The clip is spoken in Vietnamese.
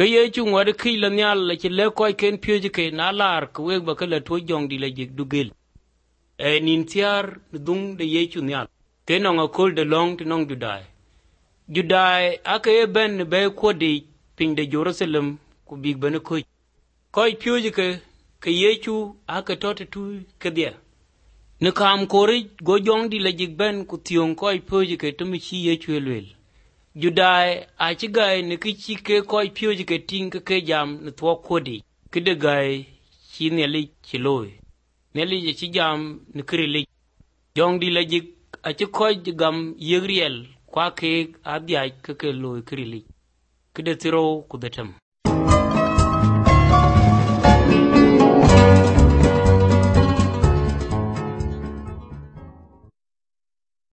ke ye chu ngwade ki la nyal la ci le koy ken pyeje ke na lar ko we ba kala to jong di la jik dugel e nin tiar dung de ye chu nyal ke no ngakol de long to nong judai ake ben be ko de pin de Jerusalem ku big ben ko koy pyeje ke ye chu ake tot tu ke dia ne kam kore go jong di la jik ben ku tion koy pyeje ke to mi chi ye chu elwel judai a ci gai ne ki ci ke koy pyoji ke ting ke jam ne to kodi ke de gai ci ne li ci loy ne li ci jam ne kri li jong di la jik a ci koy gam yegriel kwa ke a dia ke loy kri li ke de tiro ku de tam